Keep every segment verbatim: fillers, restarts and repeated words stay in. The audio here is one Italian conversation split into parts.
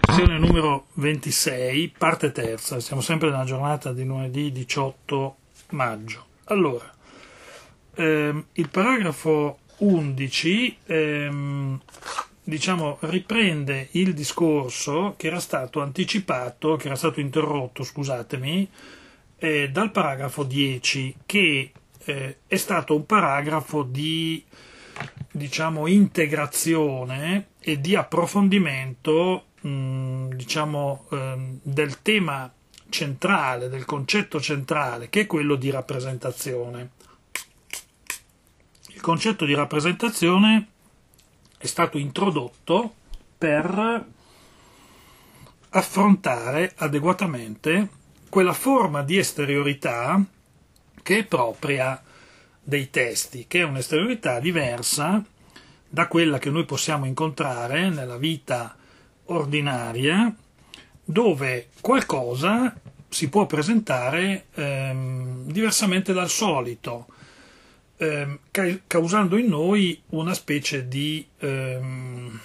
Lezione numero ventisei, parte terza, siamo sempre nella giornata di lunedì diciotto maggio. Allora, ehm, il paragrafo undici ehm, diciamo, riprende il discorso che era stato anticipato, che era stato interrotto, scusatemi, eh, dal paragrafo dieci, che eh, è stato un paragrafo di, diciamo, integrazione e di approfondimento diciamo ehm, del tema centrale, del concetto centrale, che è quello di rappresentazione. Il concetto di rappresentazione è stato introdotto per affrontare adeguatamente quella forma di esteriorità che è propria dei testi, che è un'esteriorità diversa da quella che noi possiamo incontrare nella vita ordinaria, dove qualcosa si può presentare ehm, diversamente dal solito, ehm, ca- causando in noi una specie di ehm,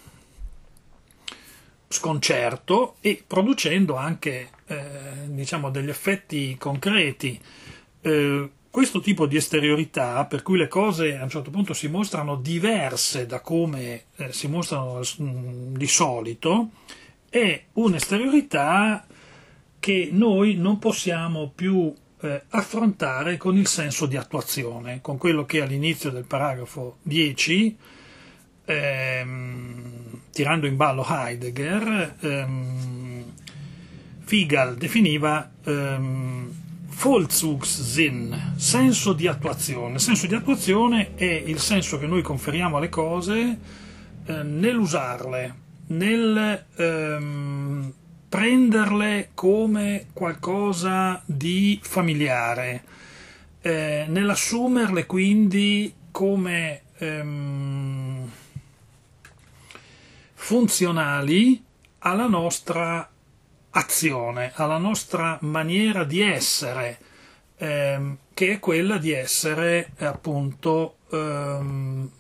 sconcerto e producendo anche eh, diciamo degli effetti concreti. Eh, questo tipo di esteriorità, per cui le cose a un certo punto si mostrano diverse da come eh, si mostrano mh, di solito, è un'esteriorità che noi non possiamo più eh, affrontare con il senso di attuazione, con quello che all'inizio del paragrafo dieci, ehm, tirando in ballo Heidegger, ehm, Figal definiva ehm, Vollzugssinn, senso di attuazione. Il senso di attuazione è il senso che noi conferiamo alle cose eh, nell'usarle, nel ehm, prenderle come qualcosa di familiare, eh, nell'assumerle quindi come ehm, funzionali alla nostra azione, alla nostra maniera di essere, ehm, che è quella di essere appunto ehm,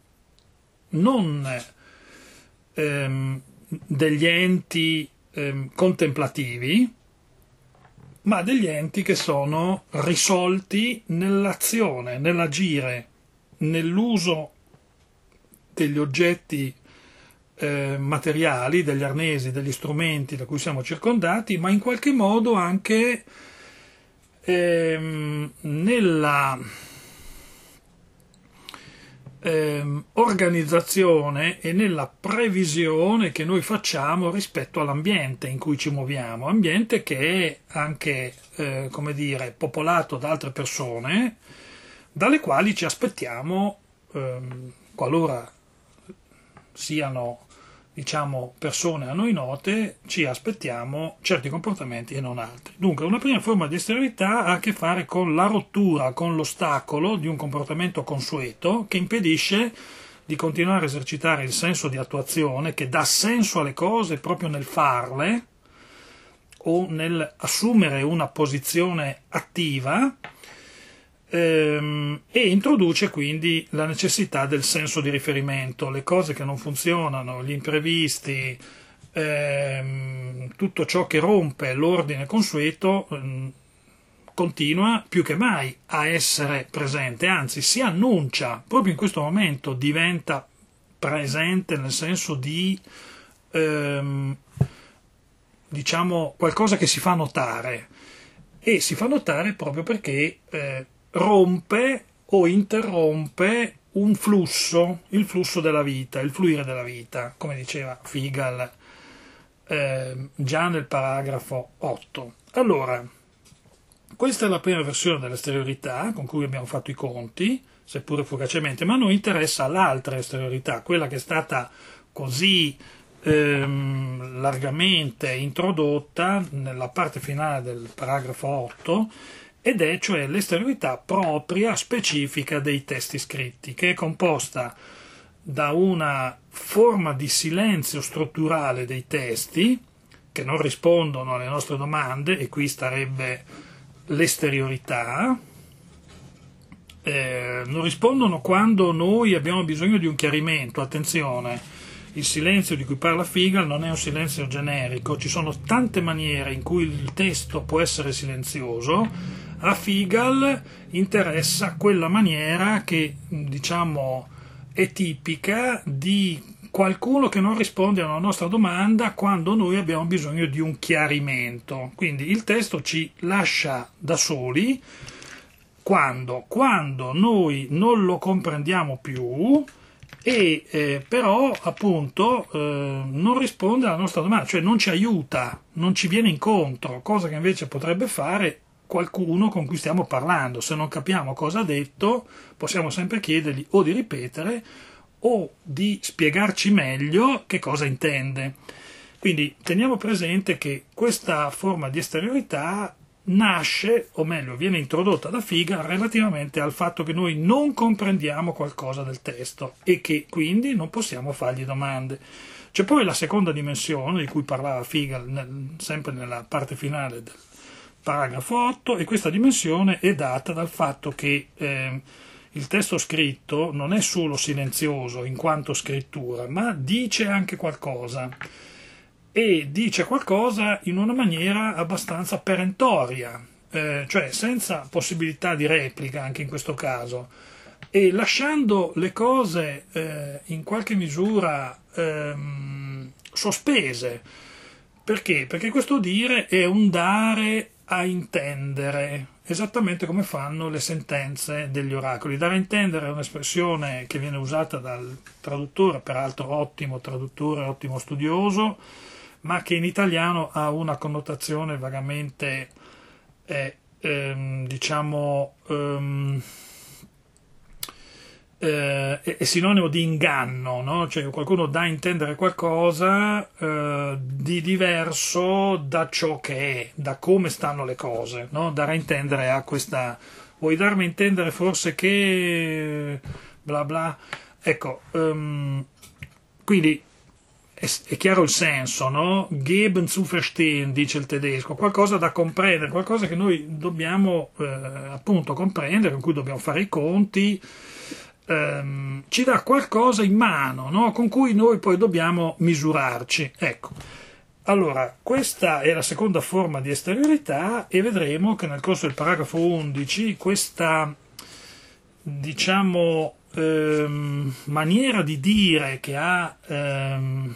non ehm, degli enti ehm, contemplativi, ma degli enti che sono risolti nell'azione, nell'agire, nell'uso degli oggetti Eh, materiali, degli arnesi, degli strumenti da cui siamo circondati, ma in qualche modo anche ehm, nella ehm, organizzazione e nella previsione che noi facciamo rispetto all'ambiente in cui ci muoviamo, ambiente che è anche eh, come dire, popolato da altre persone dalle quali ci aspettiamo, ehm, qualora siano diciamo persone a noi note, ci aspettiamo certi comportamenti e non altri. Dunque una prima forma di esteriorità ha a che fare con la rottura, con l'ostacolo di un comportamento consueto che impedisce di continuare a esercitare il senso di attuazione che dà senso alle cose proprio nel farle o nel assumere una posizione attiva, e introduce quindi la necessità del senso di riferimento, le cose che non funzionano, gli imprevisti, ehm, tutto ciò che rompe l'ordine consueto ehm, continua più che mai a essere presente, anzi si annuncia, proprio in questo momento diventa presente nel senso di ehm, diciamo qualcosa che si fa notare, e si fa notare proprio perché eh, rompe o interrompe un flusso, il flusso della vita, il fluire della vita, come diceva Figal eh, già nel paragrafo otto. Allora, questa è la prima versione dell'esteriorità con cui abbiamo fatto i conti, seppure fugacemente, ma a noi interessa l'altra esteriorità, quella che è stata così ehm, largamente introdotta nella parte finale del paragrafo otto, ed è cioè l'esteriorità propria, specifica dei testi scritti, che è composta da una forma di silenzio strutturale dei testi che non rispondono alle nostre domande, e qui starebbe l'esteriorità. Eh, non rispondono quando noi abbiamo bisogno di un chiarimento. Attenzione, il silenzio di cui parla Figal non è un silenzio generico, ci sono tante maniere in cui il testo può essere silenzioso. A Figal interessa quella maniera che, diciamo, è tipica di qualcuno che non risponde a una nostra domanda quando noi abbiamo bisogno di un chiarimento. Quindi il testo ci lascia da soli quando, quando noi non lo comprendiamo più e eh, però appunto eh, non risponde alla nostra domanda, cioè non ci aiuta, non ci viene incontro, cosa che invece potrebbe fare qualcuno con cui stiamo parlando. Se non capiamo cosa ha detto, possiamo sempre chiedergli o di ripetere o di spiegarci meglio che cosa intende. Quindi teniamo presente che questa forma di esteriorità nasce, o meglio viene introdotta da Figal relativamente al fatto che noi non comprendiamo qualcosa del testo e che quindi non possiamo fargli domande. C'è poi la seconda dimensione di cui parlava Figal nel, sempre nella parte finale del paragrafo otto, e questa dimensione è data dal fatto che eh, il testo scritto non è solo silenzioso in quanto scrittura, ma dice anche qualcosa, e dice qualcosa in una maniera abbastanza perentoria, eh, cioè senza possibilità di replica anche in questo caso, e lasciando le cose eh, in qualche misura ehm, sospese. Perché? Perché questo dire è un dare a intendere, esattamente come fanno le sentenze degli oracoli. Dare a intendere è un'espressione che viene usata dal traduttore, peraltro ottimo traduttore, ottimo studioso, ma che in italiano ha una connotazione vagamente, eh, ehm, diciamo, ehm, eh, è, è sinonimo di inganno, no? Cioè qualcuno dà a intendere qualcosa eh, di diverso da ciò che è, da come stanno le cose, no? Dare a intendere a questa, vuoi darmi a intendere forse che bla bla, ecco, um, quindi è, è chiaro il senso, no? Geben zu verstehen, dice il tedesco, qualcosa da comprendere, qualcosa che noi dobbiamo eh, appunto comprendere, con cui dobbiamo fare i conti. Ehm, ci dà qualcosa in mano, no? Con cui noi poi dobbiamo misurarci. Ecco, allora questa è la seconda forma di esteriorità, e vedremo che nel corso del paragrafo undici questa, diciamo, ehm, maniera di dire che ha ehm,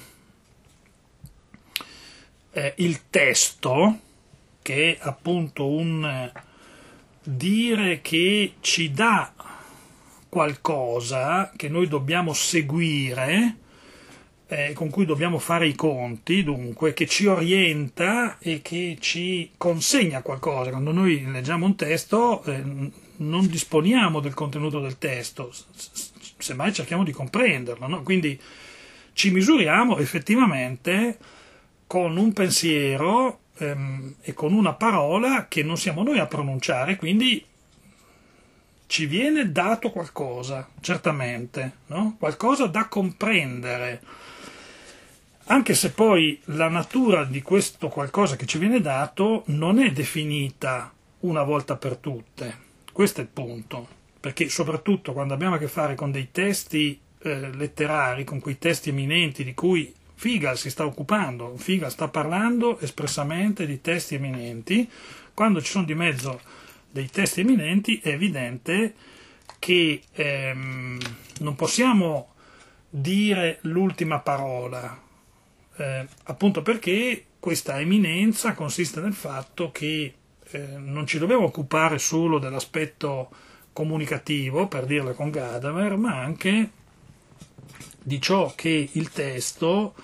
eh, il testo, che è appunto un dire che ci dà qualcosa che noi dobbiamo seguire, eh, con cui dobbiamo fare i conti, dunque, che ci orienta e che ci consegna qualcosa. Quando noi leggiamo un testo eh, non disponiamo del contenuto del testo, semmai cerchiamo di comprenderlo, no? Quindi ci misuriamo effettivamente con un pensiero ehm, e con una parola che non siamo noi a pronunciare, quindi ci viene dato qualcosa, certamente, no? Qualcosa da comprendere, anche se poi la natura di questo qualcosa che ci viene dato non è definita una volta per tutte. Questo è il punto, perché soprattutto quando abbiamo a che fare con dei testi eh, letterari, con quei testi eminenti di cui Figal si sta occupando, Figal sta parlando espressamente di testi eminenti, quando ci sono di mezzo dei testi eminenti è evidente che ehm, non possiamo dire l'ultima parola, eh, appunto perché questa eminenza consiste nel fatto che eh, non ci dobbiamo occupare solo dell'aspetto comunicativo, per dirla con Gadamer, ma anche di ciò che il testo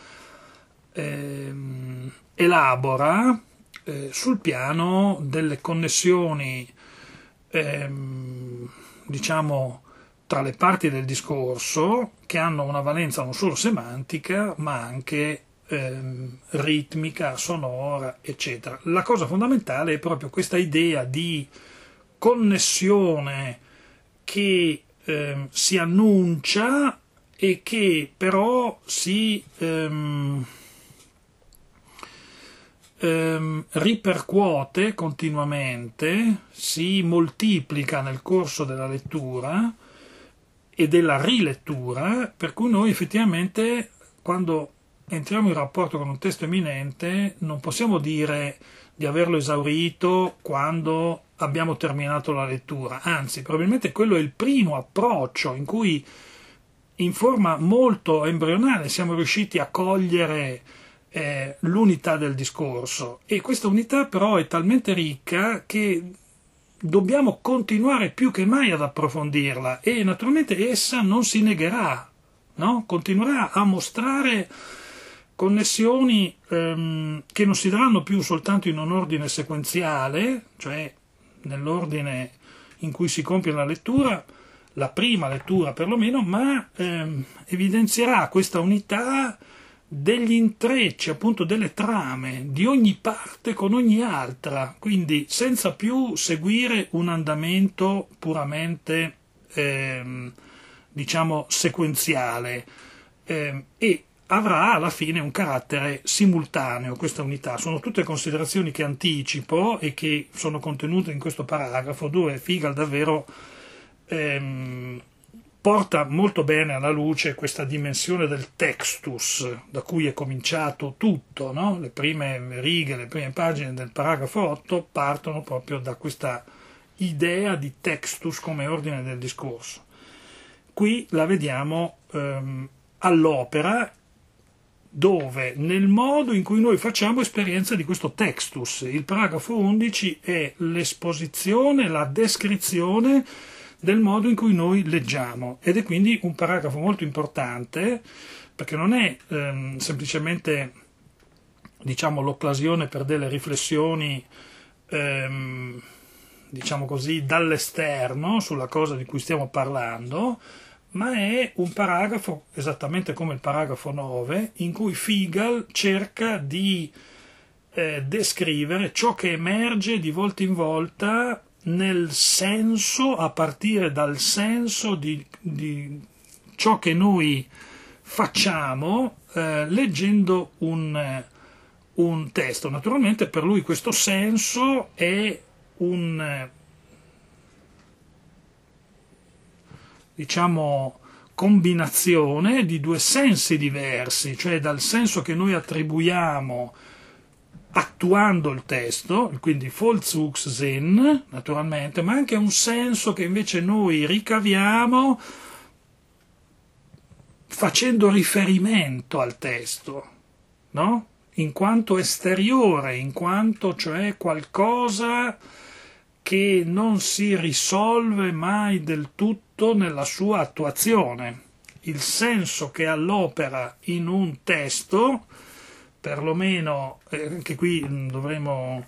ehm, elabora eh, sul piano delle connessioni Ehm, diciamo tra le parti del discorso, che hanno una valenza non solo semantica ma anche ehm, ritmica, sonora, eccetera. La cosa fondamentale è proprio questa idea di connessione che ehm, si annuncia e che però si ehm, Ehm, ripercuote continuamente, si moltiplica nel corso della lettura e della rilettura, per cui noi effettivamente quando entriamo in rapporto con un testo eminente non possiamo dire di averlo esaurito quando abbiamo terminato la lettura, anzi probabilmente quello è il primo approccio in cui in forma molto embrionale siamo riusciti a cogliere eh, l'unità del discorso, e questa unità però è talmente ricca che dobbiamo continuare più che mai ad approfondirla, e naturalmente essa non si negherà, no? Continuerà a mostrare connessioni ehm, che non si daranno più soltanto in un ordine sequenziale, cioè nell'ordine in cui si compie la lettura, la prima lettura perlomeno, ma ehm, evidenzierà questa unità degli intrecci, appunto delle trame di ogni parte con ogni altra, quindi senza più seguire un andamento puramente ehm, diciamo sequenziale, ehm, e avrà alla fine un carattere simultaneo questa unità. Sono tutte considerazioni che anticipo e che sono contenute in questo paragrafo, dove Figal davvero ehm, porta molto bene alla luce questa dimensione del textus, da cui è cominciato tutto, no? Le prime righe, le prime pagine del paragrafo otto partono proprio da questa idea di textus come ordine del discorso. Qui la vediamo ehm, all'opera, dove nel modo in cui noi facciamo esperienza di questo textus. Il paragrafo undici è l'esposizione, la descrizione del modo in cui noi leggiamo, ed è quindi un paragrafo molto importante, perché non è ehm, semplicemente diciamo l'occasione per delle riflessioni ehm, diciamo così dall'esterno sulla cosa di cui stiamo parlando, ma è un paragrafo, esattamente come il paragrafo nove, in cui Figal cerca di eh, descrivere ciò che emerge di volta in volta nel senso, a partire dal senso di, di ciò che noi facciamo eh, leggendo un, un testo. Naturalmente per lui questo senso è un diciamo combinazione di due sensi diversi, cioè dal senso che noi attribuiamo attuando il testo, quindi Vollzugssinn naturalmente, ma anche un senso che invece noi ricaviamo facendo riferimento al testo, no? In quanto esteriore, in quanto cioè qualcosa che non si risolve mai del tutto nella sua attuazione. Il senso che all'opera in un testo, perlomeno, eh, anche qui dovremo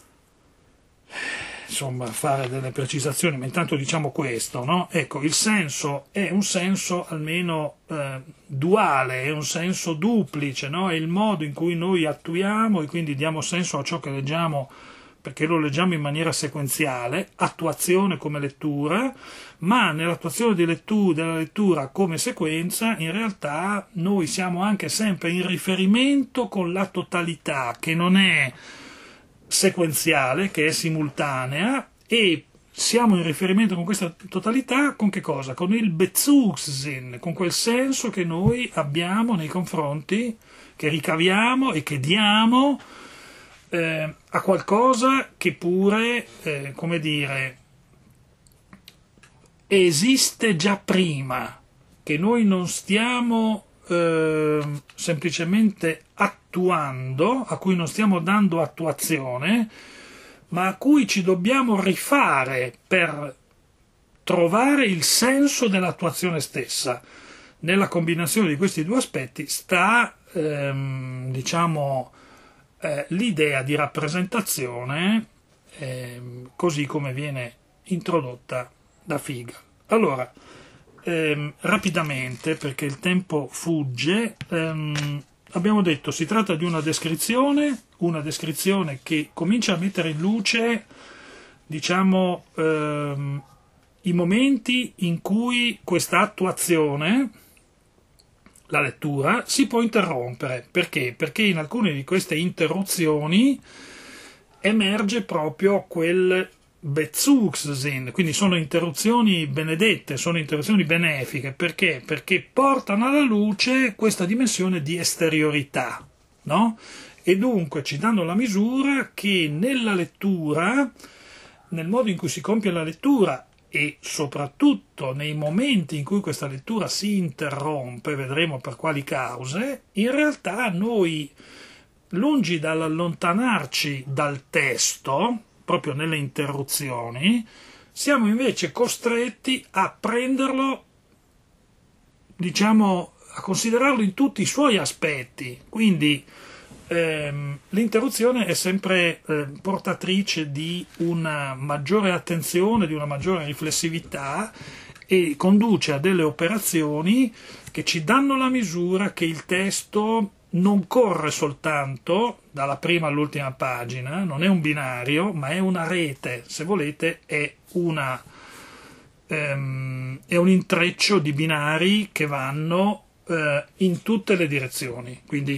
insomma fare delle precisazioni, ma intanto diciamo questo, no? Ecco, il senso è un senso almeno eh, duale, è un senso duplice, no? È il modo in cui noi attuiamo e quindi diamo senso a ciò che leggiamo, perché lo leggiamo in maniera sequenziale, attuazione come lettura, ma nell'attuazione di lettura, della lettura come sequenza, in realtà noi siamo anche sempre in riferimento con la totalità, che non è sequenziale, che è simultanea, e siamo in riferimento con questa totalità con che cosa? Con il Bezugssinn, con quel senso che noi abbiamo nei confronti, che ricaviamo e che diamo Eh, a qualcosa che pure, eh, come dire, esiste già prima, che noi non stiamo eh, semplicemente attuando, a cui non stiamo dando attuazione, ma a cui ci dobbiamo rifare per trovare il senso dell'attuazione stessa. Nella combinazione di questi due aspetti sta, ehm, diciamo, Eh, l'idea di rappresentazione eh, così come viene introdotta da Figal. Allora, ehm, rapidamente, perché il tempo fugge, ehm, abbiamo detto si tratta di una descrizione, una descrizione che comincia a mettere in luce, diciamo, ehm, i momenti in cui questa attuazione, la lettura, si può interrompere. Perché? Perché in alcune di queste interruzioni emerge proprio quel Bezugsinn, quindi sono interruzioni benedette, sono interruzioni benefiche, perché? Perché portano alla luce questa dimensione di esteriorità, no? E dunque ci danno la misura che nella lettura, nel modo in cui si compie la lettura e soprattutto nei momenti in cui questa lettura si interrompe, vedremo per quali cause, in realtà noi, lungi dall'allontanarci dal testo, proprio nelle interruzioni, siamo invece costretti a prenderlo, diciamo, a considerarlo in tutti i suoi aspetti. Quindi ehm, l'interruzione è sempre eh, portatrice di una maggiore attenzione, di una maggiore riflessività e conduce a delle operazioni che ci danno la misura che il testo non corre soltanto dalla prima all'ultima pagina, non è un binario, ma è una rete, se volete, è, una, ehm, è un intreccio di binari che vanno eh, in tutte le direzioni. Quindi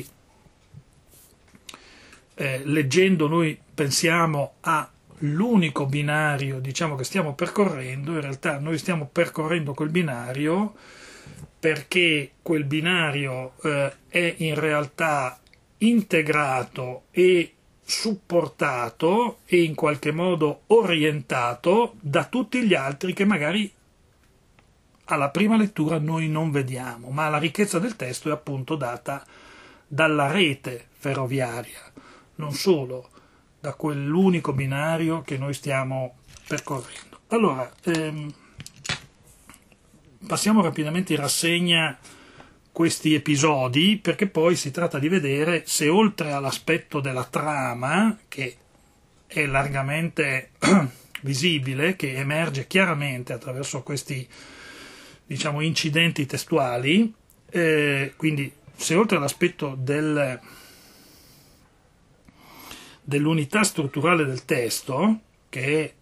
eh, leggendo noi pensiamo all'unico binario, diciamo, che stiamo percorrendo, in realtà noi stiamo percorrendo quel binario perché quel binario eh, è in realtà integrato e supportato e in qualche modo orientato da tutti gli altri che magari alla prima lettura noi non vediamo, ma la ricchezza del testo è appunto data dalla rete ferroviaria, non solo da quell'unico binario che noi stiamo percorrendo. Allora, ehm, passiamo rapidamente in rassegna questi episodi, perché poi si tratta di vedere se oltre all'aspetto della trama, che è largamente visibile, che emerge chiaramente attraverso questi, diciamo, incidenti testuali, eh, quindi se oltre all'aspetto del, dell'unità strutturale del testo, che è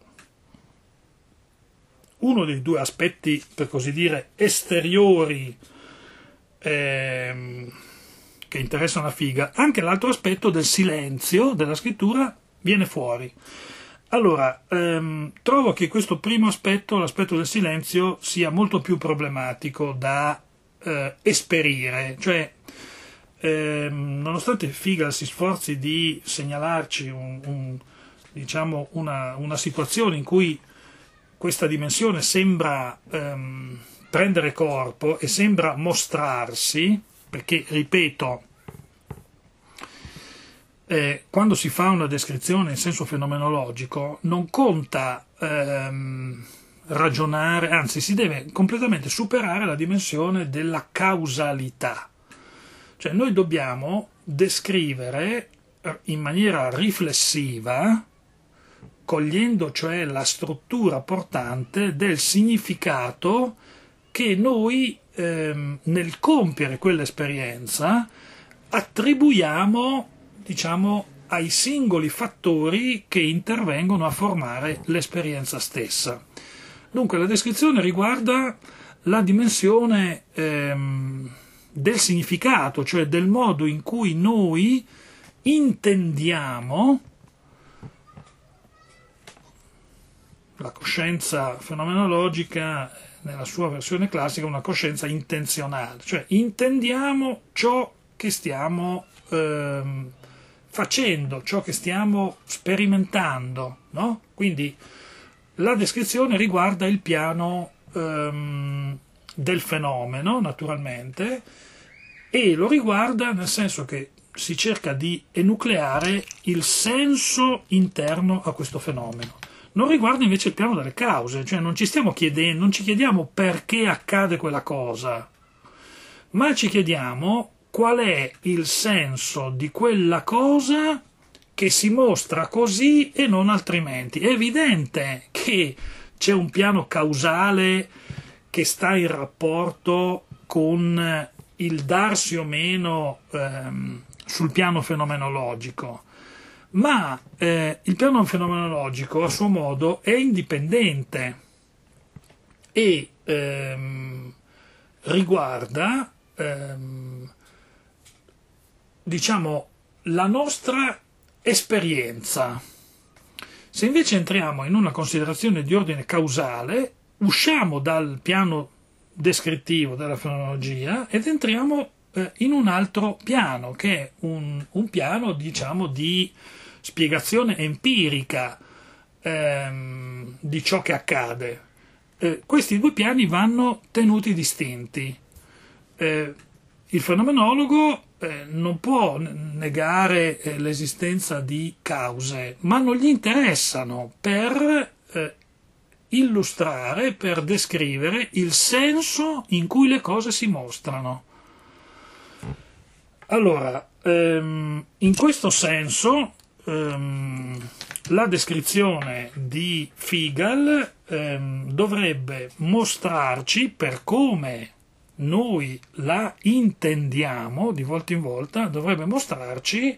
uno dei due aspetti, per così dire, esteriori ehm, che interessano la figa, anche l'altro aspetto del silenzio della scrittura viene fuori. Allora, ehm, trovo che questo primo aspetto, l'aspetto del silenzio, sia molto più problematico da eh, esperire, cioè ehm, nonostante Figa si sforzi di segnalarci un, un, diciamo una, una situazione in cui questa dimensione sembra ehm, prendere corpo e sembra mostrarsi, perché, ripeto, eh, quando si fa una descrizione in senso fenomenologico non conta ehm, ragionare, anzi si deve completamente superare la dimensione della causalità. Cioè noi dobbiamo descrivere in maniera riflessiva, cogliendo cioè la struttura portante del significato che noi ehm, nel compiere quell'esperienza attribuiamo, diciamo, ai singoli fattori che intervengono a formare l'esperienza stessa. Dunque la descrizione riguarda la dimensione ehm, del significato, cioè del modo in cui noi intendiamo. La coscienza fenomenologica, nella sua versione classica, è una coscienza intenzionale, cioè intendiamo ciò che stiamo ehm, facendo, ciò che stiamo sperimentando, no? Quindi la descrizione riguarda il piano ehm, del fenomeno, naturalmente, e lo riguarda nel senso che si cerca di enucleare il senso interno a questo fenomeno. Non riguarda invece il piano delle cause, cioè non ci stiamo chiedendo, non ci chiediamo perché accade quella cosa, ma ci chiediamo qual è il senso di quella cosa che si mostra così e non altrimenti. È evidente che c'è un piano causale che sta in rapporto con il darsi o meno ehm, sul piano fenomenologico. Ma eh, il piano fenomenologico a suo modo è indipendente e ehm, riguarda ehm, diciamo la nostra esperienza. Se invece entriamo in una considerazione di ordine causale, usciamo dal piano descrittivo della fenomenologia ed entriamo eh, in un altro piano, che è un, un piano, diciamo, di spiegazione empirica ehm, di ciò che accade. Eh, questi due piani vanno tenuti distinti. Eh, il fenomenologo eh, non può negare eh, l'esistenza di cause, ma non gli interessano per eh, illustrare, per descrivere il senso in cui le cose si mostrano. Allora, ehm, in questo senso, ehm, la descrizione di Figal ehm, dovrebbe mostrarci, per come noi la intendiamo di volta in volta, dovrebbe mostrarci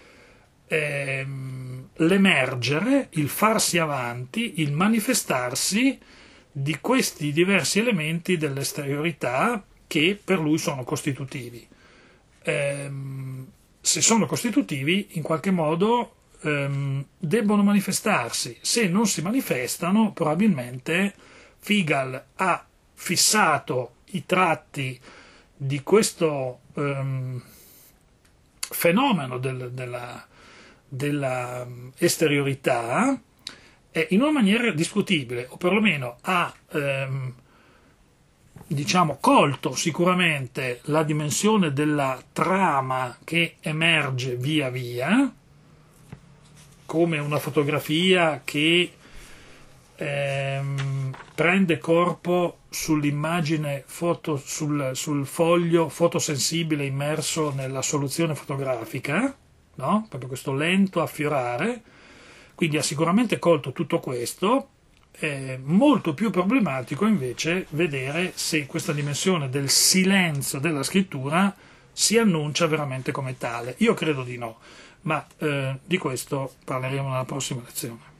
ehm, l'emergere, il farsi avanti, il manifestarsi di questi diversi elementi dell'esteriorità che per lui sono costitutivi. Ehm, se sono costitutivi, in qualche modo ehm, debbono manifestarsi. Se non si manifestano, probabilmente Figal ha fissato i tratti di questo ehm, fenomeno del, della, della esteriorità eh, in una maniera discutibile, o perlomeno ha ehm, diciamo colto sicuramente la dimensione della trama che emerge via via, come una fotografia che ehm, prende corpo sull'immagine foto, sul, sul foglio fotosensibile immerso nella soluzione fotografica, no? Proprio questo lento affiorare. Quindi ha sicuramente colto tutto questo. È molto più problematico invece vedere se questa dimensione del silenzio della scrittura si annuncia veramente come tale. Io credo di no, ma eh, di questo parleremo nella prossima lezione.